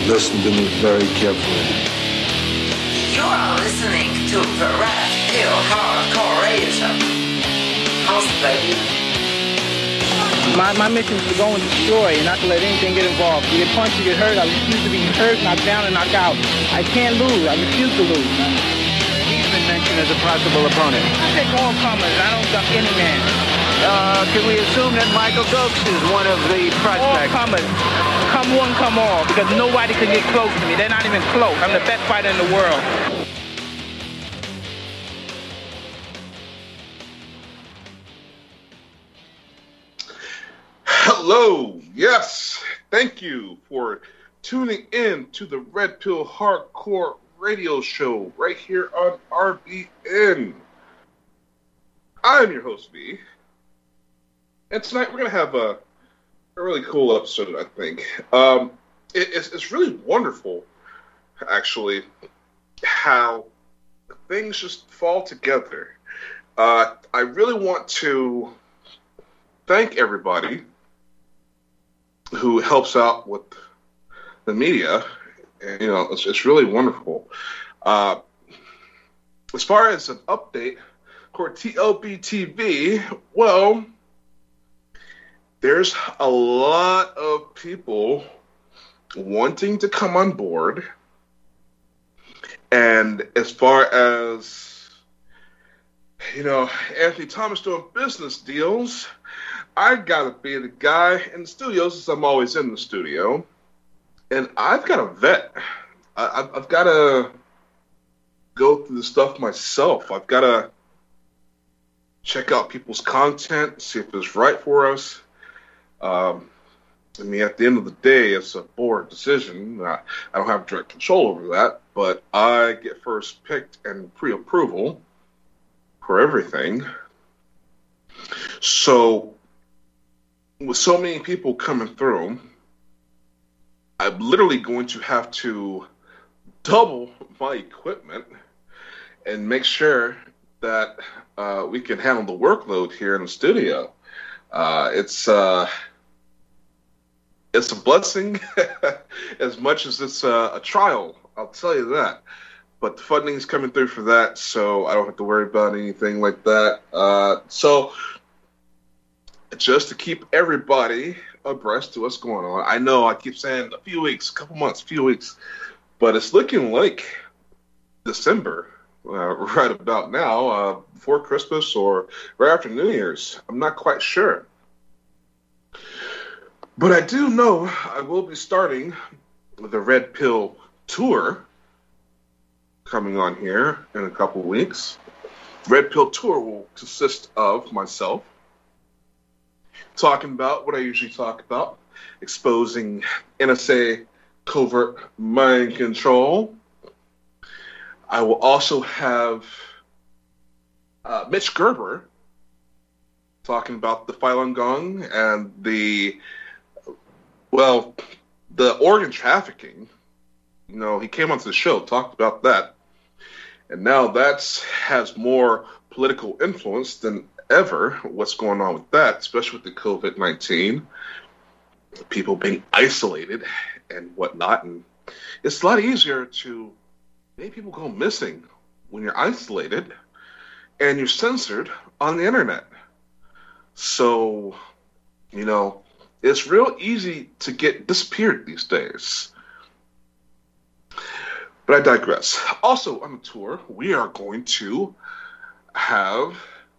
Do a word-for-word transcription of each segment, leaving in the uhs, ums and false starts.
Listen to me very carefully. You're listening to the Red Pill Hardcore Radio Show. Hosted by you. My, my mission is to go and destroy and not to let anything get involved. You get punched, you get hurt. I refuse to be hurt, knocked down, and knocked out. I can't lose. I refuse to lose. He's been mentioned as a possible opponent. I take all comers. I don't duck any man. Uh, can we assume that Michael Dokes is one of the prospects? All comers. Come one, come all. Because nobody can get close to me. They're not even close. I'm the best fighter in the world. Hello, yes, thank you for tuning in to the Red Pill Hardcore Radio Show right here on R B N. I'm your host, V, and tonight we're going to have a, a really cool episode, I think. Um, it, it's, it's really wonderful, actually, how things just fall together. Uh, I really want to thank everybody who helps out with the media, and, you know, it's, it's really wonderful. Uh, as far as an update for T L B T V, well, there's a lot of people wanting to come on board, and as far as, you know, Anthony Thomas doing business deals, I gotta be the guy in the studio since I'm always in the studio, and I've got to vet. I, I've got to go through the stuff myself. I've got to check out people's content, see if it's right for us. Um, I mean, at the end of the day, it's a board decision. I, I don't have direct control over that, but I get first picked and pre-approval for everything. So, with so many people coming through, I'm literally going to have to double my equipment and make sure that uh, we can handle the workload here in the studio. Uh, it's uh, it's a blessing as much as it's a, a trial, I'll tell you that. But the funding is coming through for that, so I don't have to worry about anything like that. Uh, so... Just to keep everybody abreast to what's going on. I know I keep saying a few weeks, a couple months, a few weeks, but it's looking like December, uh, right about now, uh, before Christmas or right after New Year's. I'm not quite sure. But I do know I will be starting the Red Pill Tour coming on here in a couple weeks. Red Pill Tour will consist of myself talking about what I usually talk about, exposing N S A covert mind control. I will also have uh, Mitch Gerber talking about the Falun Gong and the, well, the organ trafficking. You know, he came onto the show, talked about that, and now that's has more political influence than ever. What's going on with that, especially with the COVID nineteen, people being isolated and whatnot. And it's a lot easier to make people go missing when you're isolated and you're censored on the internet. So, you know, it's real easy to get disappeared these days. But I digress. Also on the tour, we are going to have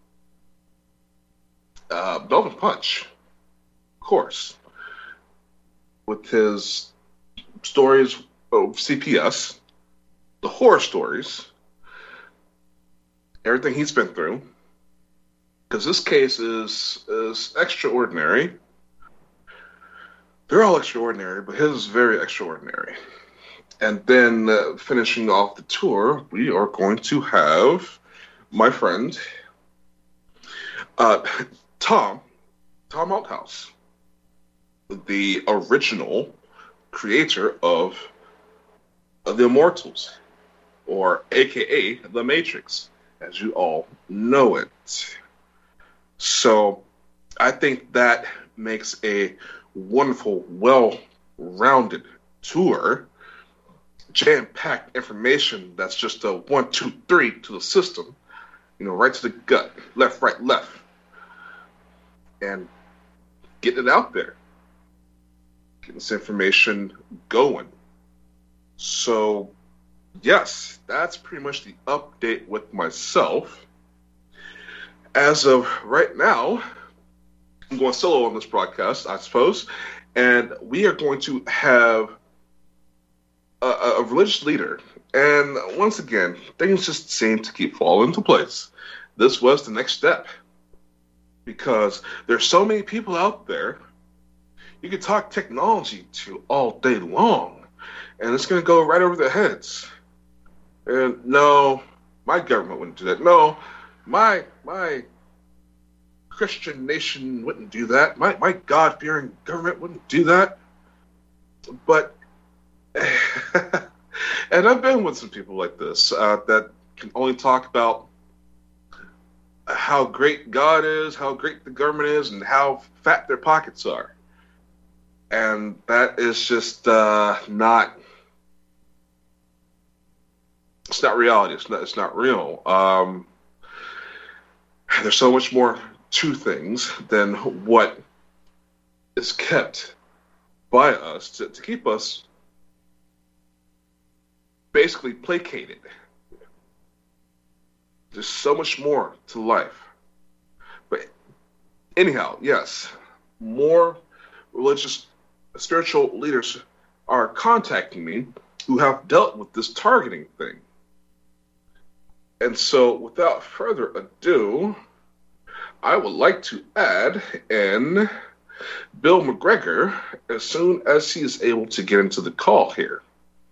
Uh, Melvin Punch, of course, with his stories of C P S, the horror stories, everything he's been through, because this case is is extraordinary. They're all extraordinary, but his is very extraordinary. And then uh, finishing off the tour, we are going to have my friend, uh, Tom, Tom Althouse, the original creator of, of the Immortals, or A K A The Matrix, as you all know it. So I think that makes a wonderful, well-rounded tour jam-packed information that's just a one, two, three to the system, you know, right to the gut, left, right, left, and getting it out there, getting this information going. So, yes, that's pretty much the update with myself. As of right now, I'm going solo on this broadcast, I suppose, and we are going to have a, a religious leader. And once again, things just seem to keep falling into place. This was the next step, because there's so many people out there you could talk technology to all day long, and it's going to go right over their heads. And no, my government wouldn't do that. No, my my Christian nation wouldn't do that. My my God-fearing government wouldn't do that. But, and I've been with some people like this uh, that can only talk about how great God is, how great the government is, and how fat their pockets are. And that is just uh, not, it's not reality. It's not, it's not real. Um, there's so much more to things than what is kept by us to, to keep us basically placated. There's so much more to life. But anyhow, yes, more religious, spiritual leaders are contacting me who have dealt with this targeting thing. And so, without further ado, I would like to add in Bill McGregor as soon as he is able to get into the call here.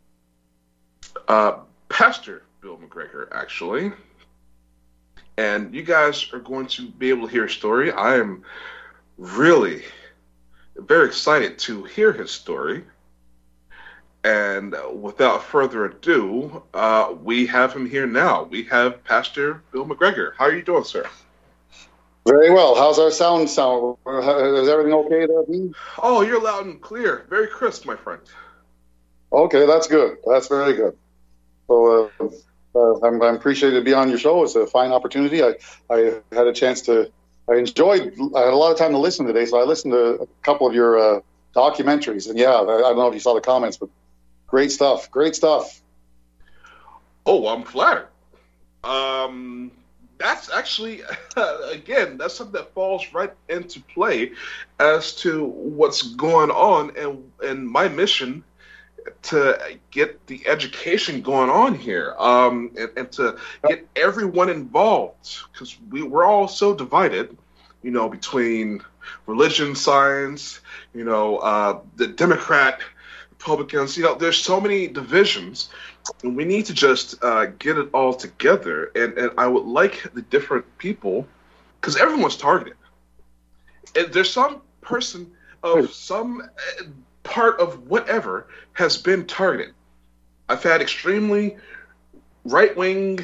Uh, Pastor Bill McGregor, actually. And you guys are going to be able to hear his story. I am really very excited to hear his story. And without further ado, uh, we have him here now. We have Pastor Bill McGregor. How are you doing, sir? Very well. How's our sound sound? Is everything okay there, Dean? Oh, you're loud and clear. Very crisp, my friend. Okay, that's good. That's very good. So uh, uh, I'm, I'm appreciated to be on your show. It's a fine opportunity. I, I had a chance to, I enjoyed, I had a lot of time to listen today, so I listened to a couple of your uh, documentaries. And yeah, I, I don't know if you saw the comments, but great stuff. Great stuff. Oh, I'm flattered. Um... That's actually, again, that's something that falls right into play as to what's going on and, and my mission to get the education going on here um, and, and to get everyone involved, because we, we're all so divided, you know, between religion, science, you know, uh, the Democrat, Republicans, you know, there's so many divisions. And we need to just uh, get it all together. And, and I would like the different people, because everyone's targeted. And there's some person of some part of whatever has been targeted. I've had extremely right-wing,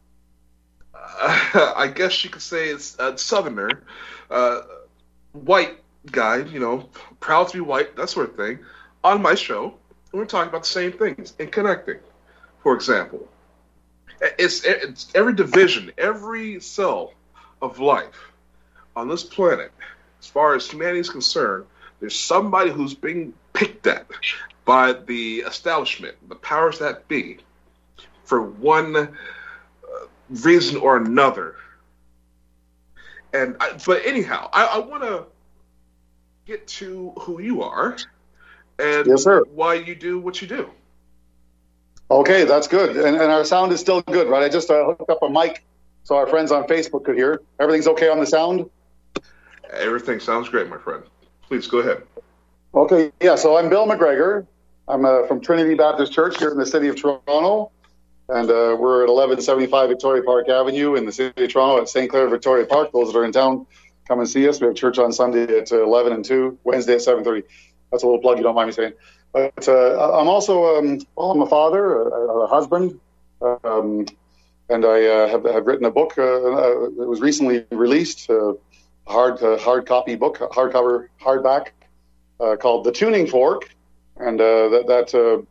uh, I guess you could say it's a Southerner, uh, white guy, you know, proud to be white, that sort of thing, on my show. And we're talking about the same things and connecting. For example, it's, it's every division, every cell of life on this planet, as far as humanity is concerned, there's somebody who's being picked at by the establishment, the powers that be, for one uh, reason or another. And I, but anyhow, I, I want to get to who you are and yes, sir. Why you do what you do. Okay, that's good. And, and our sound is still good, right? I just uh, hooked up a mic so our friends on Facebook could hear. Everything's okay on the sound? Everything sounds great, my friend. Please go ahead. Okay, yeah, so I'm Bill McGregor. I'm uh, from Trinity Baptist Church here in the city of Toronto. And uh, we're at eleven seventy-five Victoria Park Avenue in the city of Toronto at Saint Clair Victoria Park. Those that are in town, come and see us. We have church on Sunday at eleven and two, Wednesday at seven thirty. That's a little plug you don't mind me saying. But uh, I'm also, um, well, I'm a father, a, a husband, um, and I uh, have, have written a book. Uh, uh, it was recently released, uh, a hard, uh, hard copy book, hardcover, hardback, uh, called The Tuning Fork, and uh, that, that uh,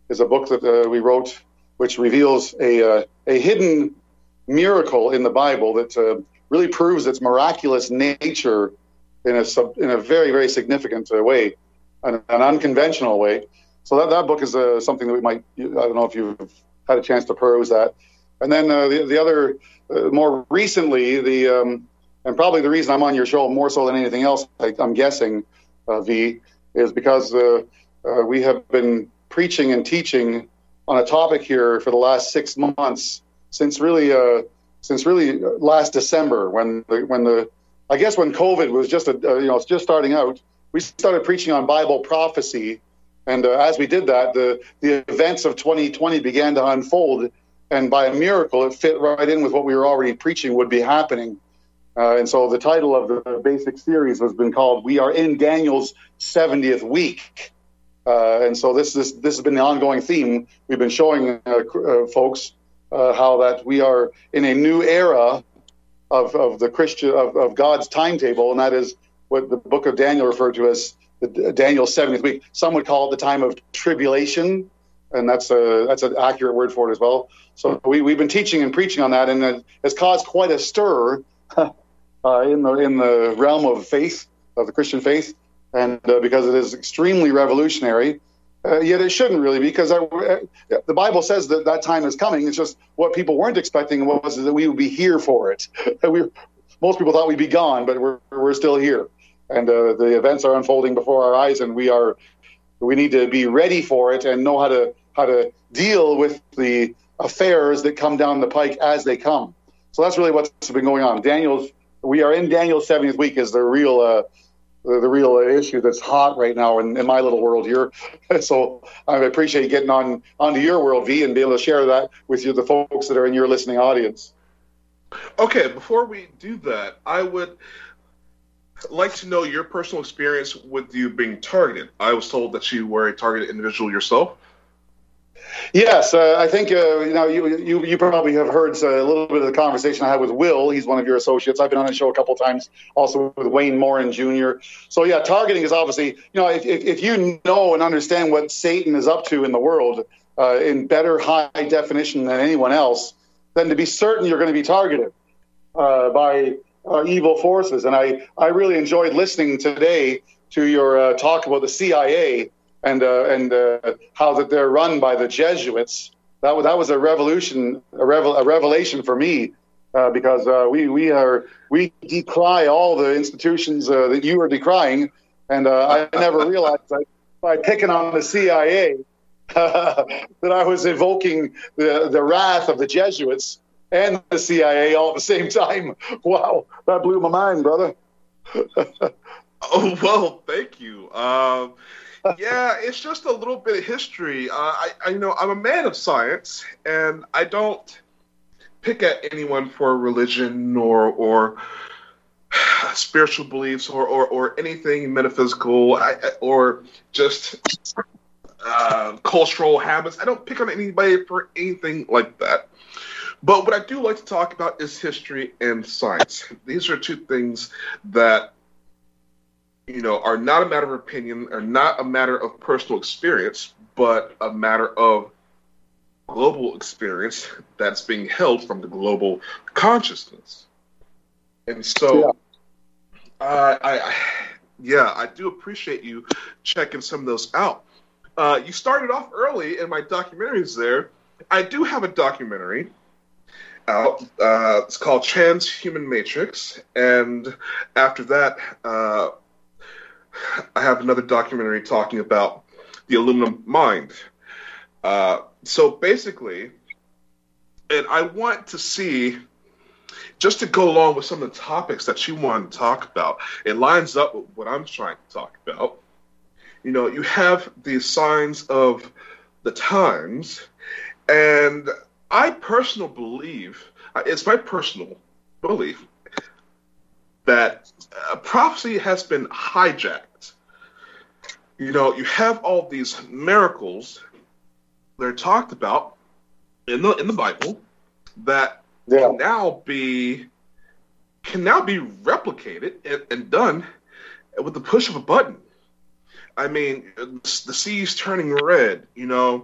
is a book that uh, we wrote, which reveals a uh, a hidden miracle in the Bible that uh, really proves its miraculous nature in a sub, in a very very significant uh, way, an, an unconventional way. So that that book is uh, something that we might. I don't know if you've had a chance to peruse that. And then uh, the the other uh, more recently the um, and probably the reason I'm on your show more so than anything else, I, I'm guessing, uh, V, is because uh, uh, we have been preaching and teaching on a topic here for the last six months since really uh, since really last December when the, when the I guess when COVID was just a, uh, you know just starting out. We started preaching on Bible prophecy, and uh, as we did that, the the events of twenty twenty began to unfold, and by a miracle, it fit right in with what we were already preaching would be happening. Uh, and so the title of the basic series has been called "We Are in Daniel's seventieth Week." Uh, and so this, this this has been the ongoing theme. We've been showing uh, uh, folks uh, how that we are in a new era of, of the Christian of, of God's timetable, and that is what the book of Daniel referred to as the Daniel's seventieth week. Some would call it the time of tribulation, and that's a that's an accurate word for it as well. So we we've been teaching and preaching on that, and it has caused quite a stir uh, in the in the realm of faith, of the Christian faith. And uh, because it is extremely revolutionary, uh, yet it shouldn't really be, because our, uh, the Bible says that that time is coming. It's just what people weren't expecting was that we would be here for it. we, most people thought we'd be gone, but we're we're still here, and uh, the events are unfolding before our eyes, and we are we need to be ready for it and know how to how to deal with the affairs that come down the pike as they come. So that's really what's been going on. Daniel's we are in Daniel's seventieth week is the real. Uh, The, the real issue that's hot right now in, in my little world here. So I appreciate getting on onto your world, V, and be able to share that with you, the folks that are in your listening audience. Okay, before we do that, I would like to know your personal experience with you being targeted. I was told that you were a targeted individual yourself. Yes, uh, I think uh, you know you, you you probably have heard uh, a little bit of the conversation I had with Will. He's one of your associates. I've been on the show a couple of times, also with Wayne Morin Junior So yeah, targeting is obviously, you know, if if, if you know and understand what Satan is up to in the world uh, in better high definition than anyone else, then to be certain you're going to be targeted uh, by uh, evil forces. And I I really enjoyed listening today to your uh, talk about the C I A. And uh, and uh, how that they're run by the Jesuits. That was that was a revolution, a, revel, a revelation for me, uh, because uh, we we are we decry all the institutions uh, that you are decrying, and uh, I never realized that by picking on the C I A uh, that I was evoking the the wrath of the Jesuits and the C I A all at the same time. Wow, that blew my mind, brother. Oh well, thank you. Um, Yeah, it's just a little bit of history. Uh, I, I, you know, I'm a man of science, and I don't pick at anyone for religion or or spiritual beliefs or or, or anything metaphysical I, or just uh, cultural habits. I don't pick on anybody for anything like that. But what I do like to talk about is history and science. These are two things that, you know, are not a matter of opinion, are not a matter of personal experience, but a matter of global experience that's being held from the global consciousness. And so, yeah. Uh, I, I, yeah, I do appreciate you checking some of those out. Uh, you started off early in my documentaries there. I do have a documentary out. Uh, it's called Transhuman Matrix. And after that, uh, I have another documentary talking about the aluminum mind. Uh, so basically, and I want to see, just to go along with some of the topics that you want to talk about, it lines up with what I'm trying to talk about. You know, you have the signs of the times, and I personally believe, it's my personal belief, that uh, prophecy has been hijacked. You know, you have all these miracles that are talked about in the in the Bible that yeah. can now be can now be replicated and, and done with the push of a button. I mean, the seas turning red. You know,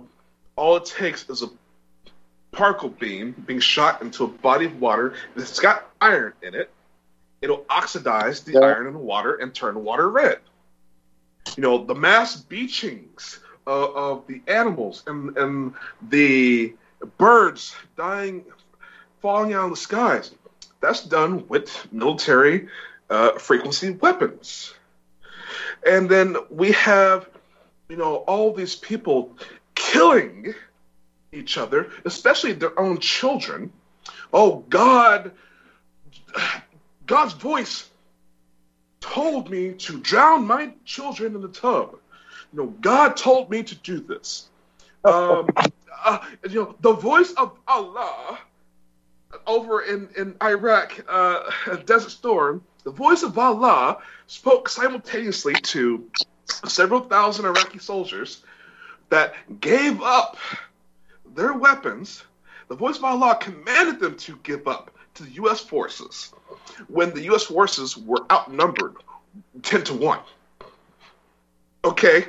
all it takes is a particle beam being shot into a body of water that's got iron in it. It'll oxidize the Yeah. iron in the water and turn the water red. You know, the mass beachings of, of the animals and, and the birds dying, falling out of the skies, that's done with military uh, frequency weapons. And then we have, you know, all these people killing each other, especially their own children. Oh, God, God's voice told me to drown my children in the tub. You know, God told me to do this. Um, uh, you know, the voice of Allah over in, in Iraq, uh, Desert Storm, the voice of Allah spoke simultaneously to several thousand Iraqi soldiers that gave up their weapons. The voice of Allah commanded them to give up to the U S forces when the U S forces were outnumbered ten to one. Okay.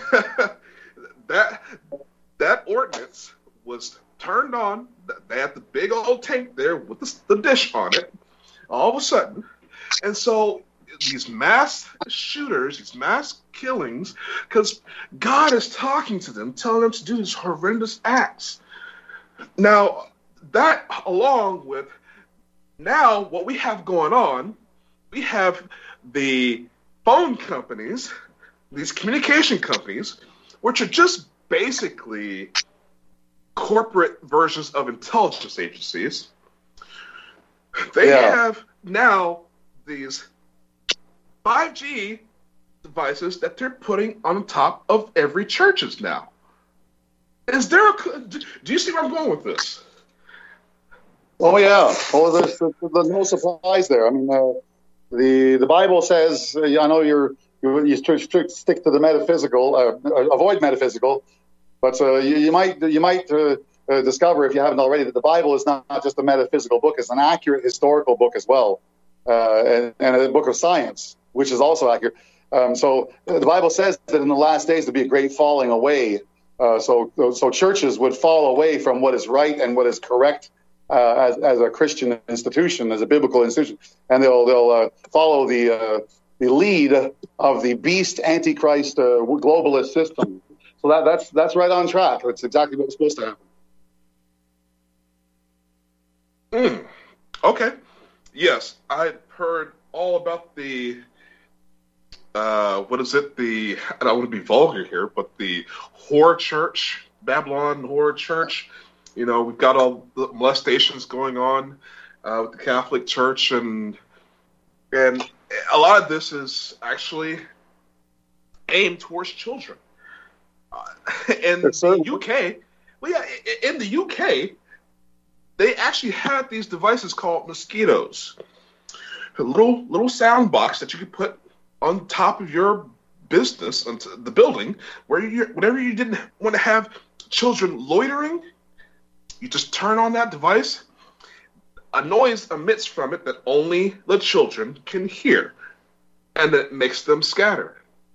that that ordinance was turned on. They had the big old tank there with the, the dish on it all of a sudden. And so these mass shooters, these mass killings, because God is talking to them, telling them to do these horrendous acts. Now, that along with now what we have going on, we have the phone companies, these communication companies, which are just basically corporate versions of intelligence agencies. They Yeah. have now these five G devices that they're putting on top of every churches now. Is there a, do you see where I'm going with this? Oh yeah. Well, there's, there's no surprise there. I mean, uh, the the Bible says. Uh, I know you're you, you strict, strict, stick to the metaphysical, uh, avoid metaphysical, but uh, you, you might you might uh, uh, discover, if you haven't already, that the Bible is not, not just a metaphysical book; it's an accurate historical book as well, uh, and, and a book of science, which is also accurate. Um, so uh, the Bible says that in the last days there'll be a great falling away. Uh, so so churches would fall away from what is right and what is correct. Uh, as, as a Christian institution, as a biblical institution, and they'll they'll uh, follow the uh, the lead of the beast antichrist uh, globalist system. So that that's that's right on track. That's exactly what's supposed to happen. Mm. Okay. Yes, I heard all about the uh, what is it? The I don't want to be vulgar here, but the whore church, Babylon whore church. You know, we've got all the molestations going on uh, with the Catholic Church, and and a lot of this is actually aimed towards children. Uh, in the U K, well, yeah, in the U K, they actually had these devices called mosquitoes, a little little sound box that you could put on top of your business, onto the building, where you, whenever you didn't want to have children loitering. You just turn on that device, a noise emits from it that only the children can hear, and it makes them scatter.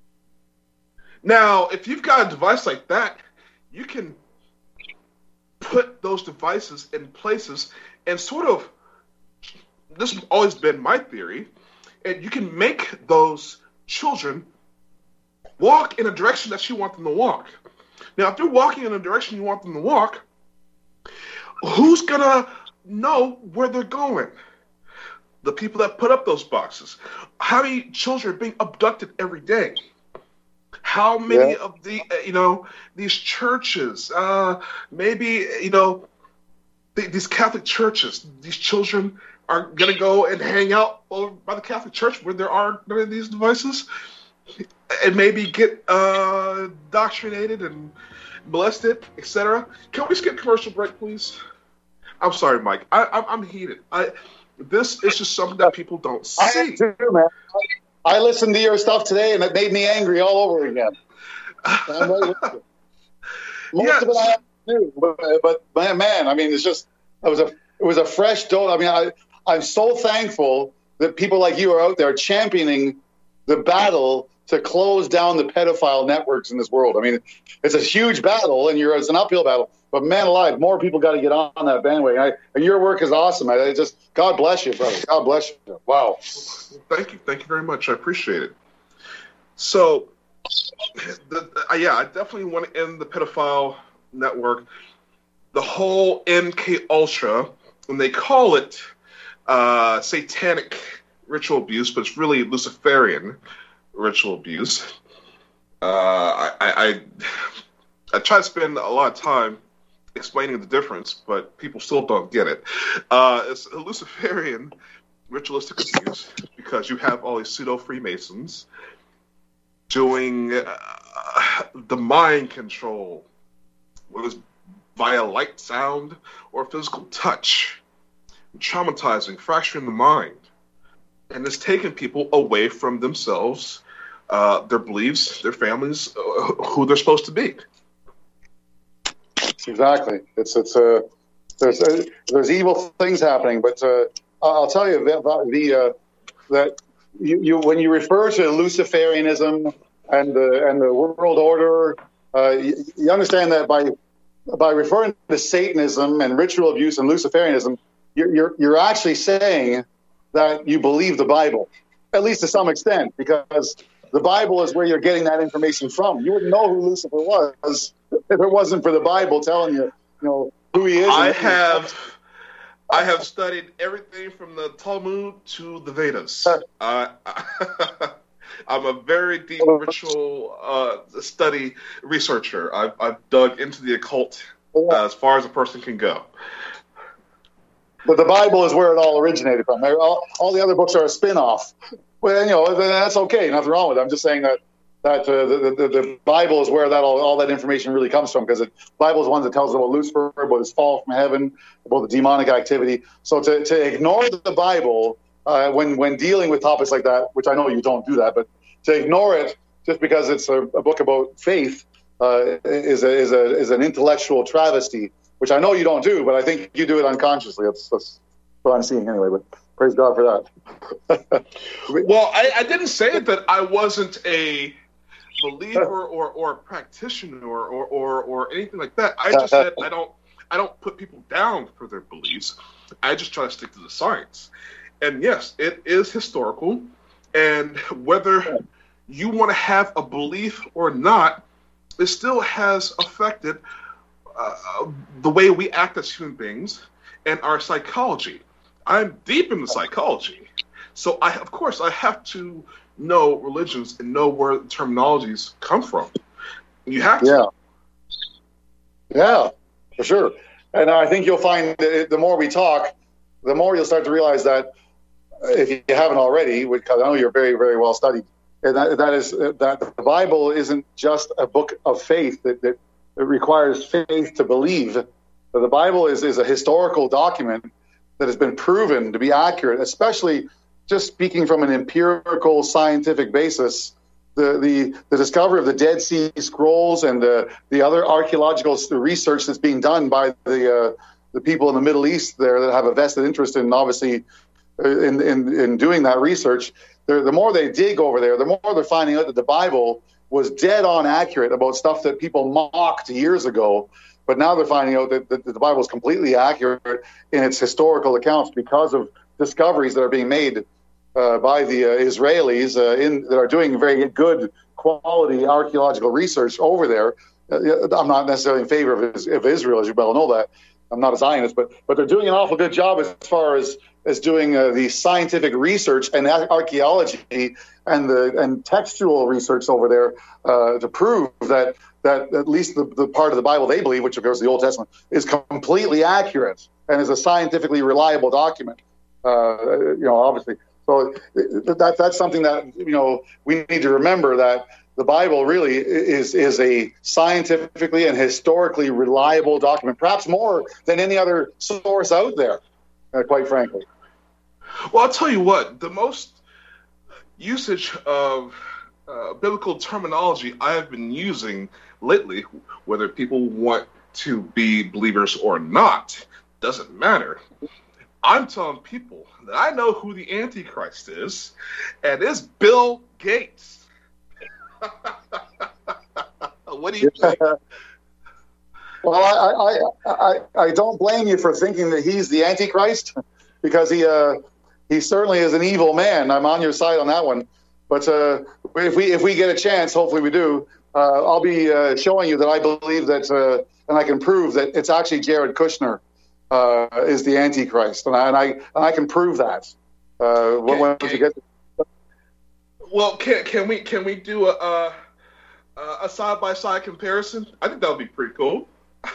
Now, if you've got a device like that, you can put those devices in places and sort of, this has always been my theory, and you can make those children walk in a direction that you want them to walk. Now, if they're walking in a direction you want them to walk, who's going to know where they're going? The people that put up those boxes. How many children are being abducted every day? How many Yeah. of the, uh, you know, these churches, uh, maybe, you know, th- these Catholic churches, these children are going to go and hang out over by the Catholic Church where there are none of these devices and maybe get uh, indoctrinated and molested, et cetera. Can we skip commercial break, please? I'm sorry, Mike. I, I'm, I'm heated. I this is just something that people don't I see. am too, man. I listened to your stuff today, and it made me angry all over again. I'm right with you. Most Yeah. of it I have to do, but, but man, man, I mean, it's just it was a it was a fresh dose. I mean, I I'm so thankful that people like you are out there championing the battle to close down the pedophile networks in this world. I mean, it's a huge battle, and you're it's an uphill battle. But man alive, more people got to get on that bandwagon. I, and your work is awesome. I, I just God bless you, brother. God bless you. Wow. Thank you. Thank you very much. I appreciate it. So, the, the, uh, yeah, I definitely want to end the pedophile network. The whole M K Ultra, and they call it uh, satanic ritual abuse, but it's really Luciferian ritual abuse. Uh, I, I I try to spend a lot of time explaining the difference, but people still don't get it. Uh, it's a Luciferian ritualistic abuse because you have all these pseudo Freemasons doing uh, the mind control, whether it's via light, sound, or physical touch, traumatizing, fracturing the mind, and it's taking people away from themselves, uh, their beliefs, their families, uh, who they're supposed to be. Exactly. It's it's uh, there's uh, there's evil things happening, but uh, I'll tell you that the uh, that you, you when you refer to Luciferianism and the and the world order, uh, you, you understand that by by referring to Satanism and ritual abuse and Luciferianism, you're you're, you're actually saying that you believe the Bible, at least to some extent, because the Bible is where you're getting that information from. You wouldn't know who Lucifer was if it wasn't for the Bible telling you, you know, who he is. I have, I have studied everything from the Talmud to the Vedas. Uh, I'm a very deep ritual uh, study researcher. I've, I've dug into the occult uh, as far as a person can go. But the Bible is where it all originated from. All, all the other books are a spin-off. Well, you know, that's okay. Nothing wrong with it. I'm just saying that that uh, the, the the Bible is where that all, all that information really comes from, because the Bible is the one that tells us about Lucifer, about his fall from heaven, about the demonic activity. So to, to ignore the Bible uh, when when dealing with topics like that, which I know you don't do that, but to ignore it just because it's a, a book about faith uh, is a, is a is an intellectual travesty, which I know you don't do, but I think you do it unconsciously. That's, that's what I'm seeing anyway. But praise God for that. Well, I, I didn't say that I wasn't a believer or, or a practitioner or, or, or, or anything like that. I just said I don't I don't put people down for their beliefs. I just try to stick to the science. And yes, it is historical. And whether you want to have a belief or not, it still has affected uh, the way we act as human beings and our psychology. I'm deep into psychology. So, I, of course, I have to know religions and know where the terminologies come from. You have to. Yeah. Yeah, for sure. And I think you'll find that the more we talk, the more you'll start to realize that, if you haven't already, because I know you're very, very well studied, and that, that is that the Bible isn't just a book of faith that, that it requires faith to believe. But the Bible is, is a historical document that has been proven to be accurate, especially just speaking from an empirical scientific basis. The, the, the discovery of the Dead Sea Scrolls and the, the other archaeological research that's being done by the uh, the people in the Middle East there that have a vested interest in, obviously, in, in, in doing that research, the more they dig over there, the more they're finding out that the Bible was dead on accurate about stuff that people mocked years ago. But now they're finding out that, that the Bible is completely accurate in its historical accounts because of discoveries that are being made uh, by the uh, Israelis uh, in, that are doing very good quality archaeological research over there. Uh, I'm not necessarily in favor of, of Israel, as you well know that. I'm not a Zionist, but but they're doing an awful good job as far as as doing uh, the scientific research and archaeology and the and textual research over there uh, to prove that that at least the, the part of the Bible they believe, which of course is the Old Testament, is completely accurate and is a scientifically reliable document. Uh, you know, obviously, so that that's something that you know we need to remember, that the Bible really is is a scientifically and historically reliable document, perhaps more than any other source out there, uh, quite frankly. Well, I'll tell you what, the most usage of uh, biblical terminology I have been using lately, whether people want to be believers or not, doesn't matter. I'm telling people that I know who the Antichrist is, and it's Bill Gates. What do you think? Well, I, I, I, I don't blame you for thinking that he's the Antichrist, because he uh, he certainly is an evil man. I'm on your side on that one. But uh, if we if we get a chance, hopefully we do, uh, I'll be uh, showing you that I believe that, uh, and I can prove that it's actually Jared Kushner uh, is the Antichrist, and I and I, and I can prove that. Uh, can, once can, we get to... Well, can can we can we do a a, a side by side comparison? I think that would be pretty cool.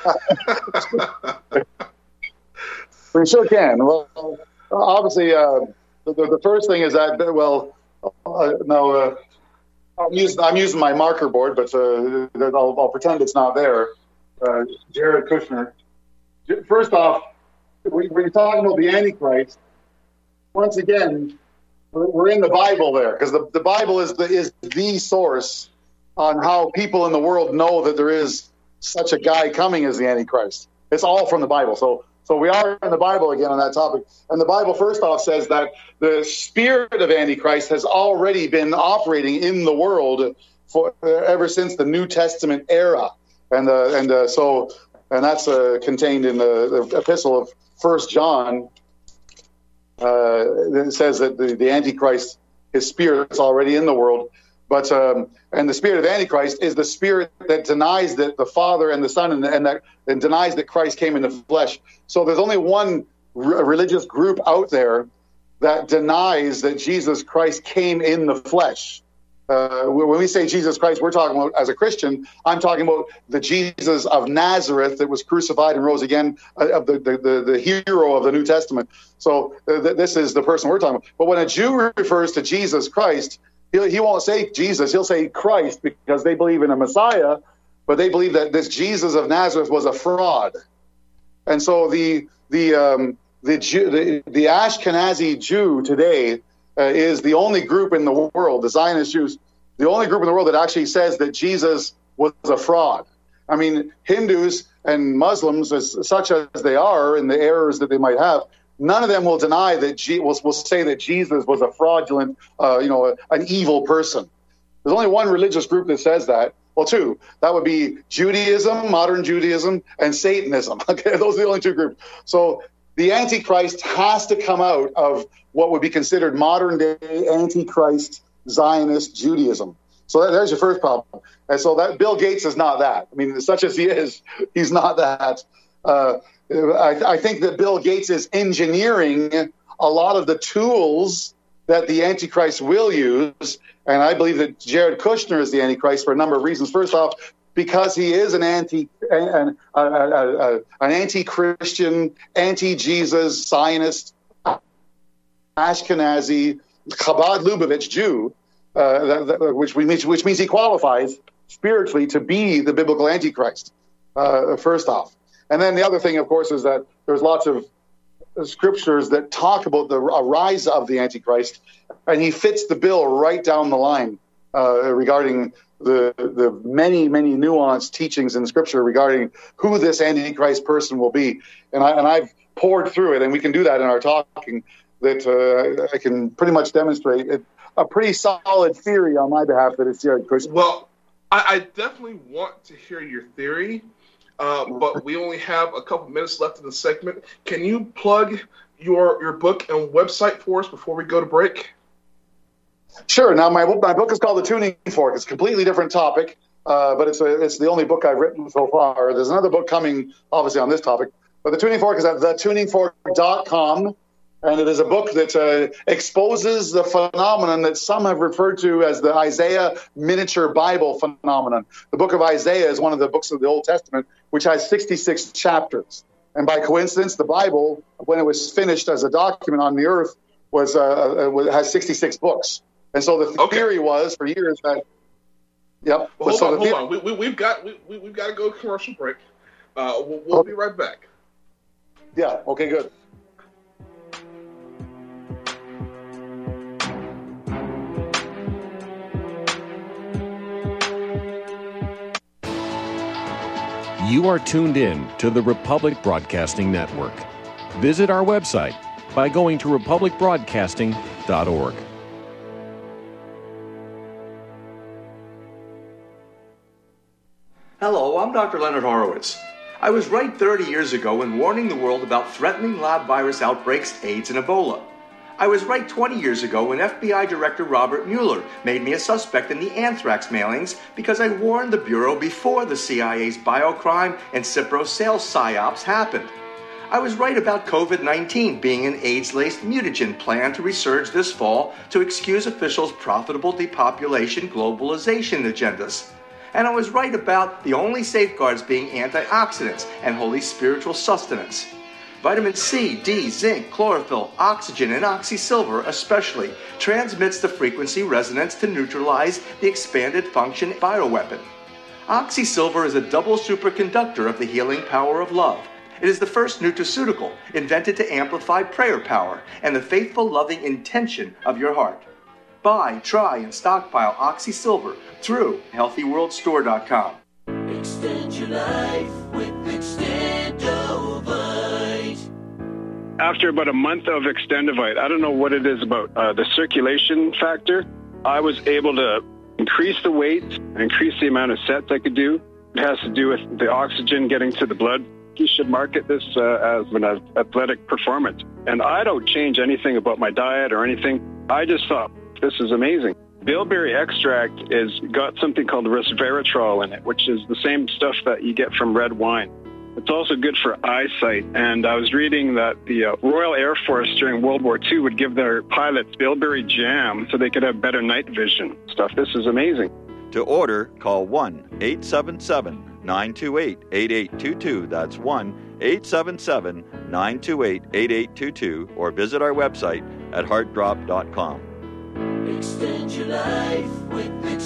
We sure can. Well, obviously, uh, the, the first thing is that, well, uh, no, uh, I'm, using, I'm using my marker board, but uh, I'll, I'll pretend it's not there. Uh, Jared Kushner. First off, when you're talking about the Antichrist, once again, we're in the Bible there, because the, the Bible is the, is the source on how people in the world know that there is such a guy coming as the Antichrist. It's all from the Bible. So so we are in the Bible again on that topic. And the Bible, first off, says that the spirit of Antichrist has already been operating in the world for uh, ever since the New Testament era. And uh, and uh, so and that's uh, contained in the, the epistle of First John. Uh, it says that the, the Antichrist, his spirit is already in the world. But um, and the spirit of Antichrist is the spirit that denies that the Father and the Son and, and that and denies that Christ came in the flesh. So there's only one r- religious group out there that denies that Jesus Christ came in the flesh. Uh, when we say Jesus Christ, we're talking about, as a Christian, I'm talking about the Jesus of Nazareth that was crucified and rose again, uh, of the, the, the, the hero of the New Testament. So uh, th- this is the person we're talking about. But when a Jew refers to Jesus Christ, He, he won't say Jesus, he'll say Christ, because they believe in a Messiah, but they believe that this Jesus of Nazareth was a fraud. And so the the um, the, Jew, the the Ashkenazi Jew today uh, is the only group in the world, the Zionist Jews, the only group in the world that actually says that Jesus was a fraud. I mean, Hindus and Muslims, as such as they are, and the errors that they might have, none of them will deny that G- will, will say that Jesus was a fraudulent, uh, you know, an evil person. There's only one religious group that says that. Well, two. That would be Judaism, modern Judaism, and Satanism. Okay, those are the only two groups. So the Antichrist has to come out of what would be considered modern day Antichrist Zionist Judaism. So that, there's your first problem. And so that Bill Gates is not that. I mean, such as he is, he's not that. Uh, I, I think that Bill Gates is engineering a lot of the tools that the Antichrist will use, and I believe that Jared Kushner is the Antichrist for a number of reasons. First off, because he is an anti, an, uh, uh, uh, an anti-Christian, anti-Jesus, Zionist, Ashkenazi, Chabad Lubavitch Jew, uh, that, that, which, we, which means he qualifies spiritually to be the biblical Antichrist. Uh, first off. And then the other thing, of course, is that there's lots of scriptures that talk about the rise of the Antichrist, and he fits the bill right down the line uh, regarding the the many, many nuanced teachings in Scripture regarding who this Antichrist person will be. And, I, and I've poured through it, and we can do that in our talking, that uh, I can pretty much demonstrate it, a pretty solid theory on my behalf that it's Jared Kushner. Well, I, I definitely want to hear your theory. Uh, but we only have a couple minutes left in the segment. Can you plug your your book and website for us before we go to break? Sure. Now, my my book is called The Tuning Fork. It's a completely different topic, uh, but it's a, it's the only book I've written so far. There's another book coming, obviously, on this topic. But The Tuning Fork is at the tuning fork dot com, and it is a book that uh, exposes the phenomenon that some have referred to as the Isaiah miniature Bible phenomenon. The book of Isaiah is one of the books of the Old Testament, which has sixty-six chapters. And by coincidence, the Bible, when it was finished as a document on the earth, was uh, has sixty-six books. And so the okay. theory was for years that, yep. Well, hold so on, hold the- on. We, we, we've got we, we, we've got to go to commercial break. Uh, we'll we'll oh. be right back. Yeah. Okay. Good. You are tuned in to the Republic Broadcasting Network. Visit our website by going to republic broadcasting dot org. I'm Doctor Leonard Horowitz. I was right thirty years ago in warning the world about threatening lab virus outbreaks, AIDS, and Ebola. I was right twenty years ago when F B I Director Robert Mueller made me a suspect in the anthrax mailings because I warned the Bureau before the C I A's biocrime and Cipro sales psyops happened. I was right about COVID nineteen being an AIDS-laced mutagen planned to resurge this fall to excuse officials' profitable depopulation globalization agendas. And I was right about the only safeguards being antioxidants and holy spiritual sustenance. Vitamin C, D, zinc, chlorophyll, oxygen, and oxysilver especially transmits the frequency resonance to neutralize the expanded function bioweapon. Oxysilver is a double superconductor of the healing power of love. It is the first nutraceutical invented to amplify prayer power and the faithful, loving intention of your heart. Buy, try, and stockpile Oxysilver through healthy world store dot com. Extend your life with Extendovite. After about a month of Extendovite, I don't know what it is about uh, the circulation factor, I was able to increase the weight, increase the amount of sets I could do. It has to do with the oxygen getting to the blood. You should market this uh, as an athletic performance. And I don't change anything about my diet or anything. I just thought, this is amazing. Bilberry extract is got something called resveratrol in it, which is the same stuff that you get from red wine. It's also good for eyesight. And I was reading that the uh, Royal Air Force during World War Two would give their pilots bilberry jam so they could have better night vision stuff. This is amazing. To order, call one eight seven seven, nine two eight, eight eight two two. That's one eight seven seven, nine two eight, eight eight two two, or visit our website at heart drop dot com. Extend your life with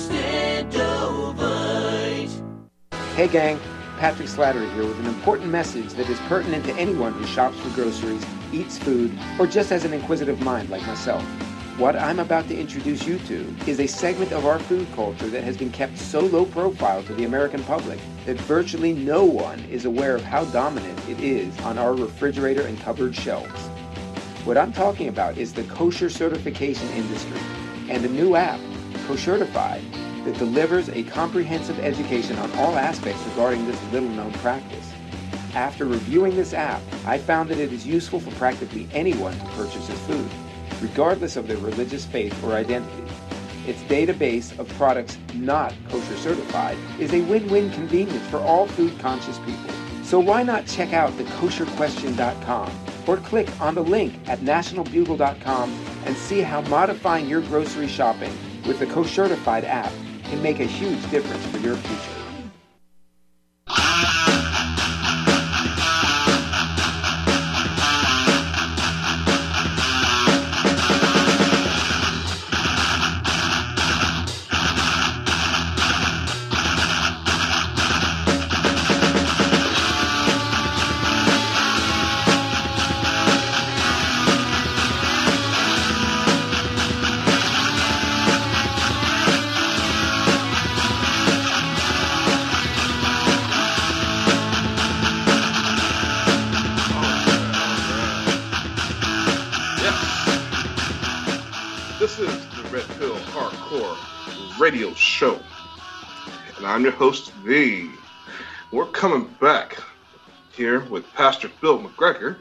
Extendovite. Hey gang, Patrick Slattery here with an important message that is pertinent to anyone who shops for groceries, eats food, or just has an inquisitive mind like myself. What I'm about to introduce you to is a segment of our food culture that has been kept so low profile to the American public that virtually no one is aware of how dominant it is on our refrigerator and cupboard shelves. What I'm talking about is the kosher certification industry and a new app, Koshertified, that delivers a comprehensive education on all aspects regarding this little-known practice. After reviewing this app, I found that it is useful for practically anyone who purchases food, regardless of their religious faith or identity. Its database of products not kosher certified is a win-win convenience for all food-conscious people. So why not check out the kosher question dot com or click on the link at national bugle dot com and see how modifying your grocery shopping with the Koshertified app can make a huge difference for your future. Radio show, and I'm your host, V. We're coming back here with Pastor Bill McGregor,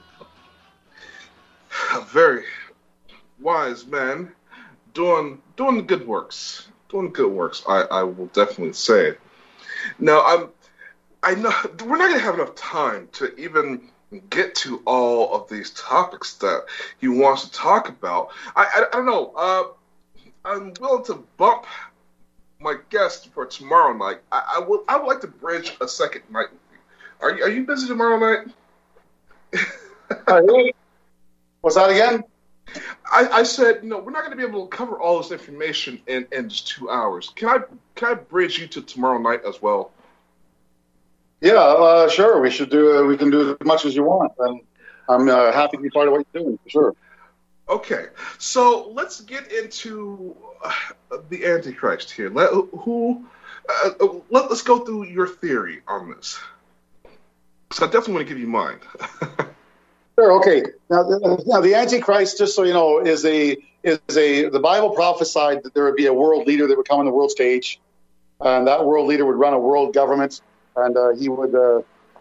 a very wise man, doing doing the good works, doing good works. I, I will definitely say. Now, I'm I know we're not going to have enough time to even get to all of these topics that he wants to talk about. I I, I don't know. Uh, I'm willing to bump my guest for tomorrow night. I, I would I would like to bridge a second night with you. Are you are you busy tomorrow night? uh, What's that again? I, I said, you know, we're not going to be able to cover all this information in, in just two hours. Can I can I bridge you to tomorrow night as well? Yeah, uh, sure. We should do. Uh, we can do as much as you want, and I'm uh, happy to be part of what you're doing for sure. Okay, so let's get into uh, the Antichrist here. Let, who? Uh, let, let's go through your theory on this. So I definitely want to give you mine. Sure. Okay. Now, the, now, the Antichrist, just so you know, is a is a the Bible prophesied that there would be a world leader that would come on the world stage, and that world leader would run a world government, and uh, he would uh,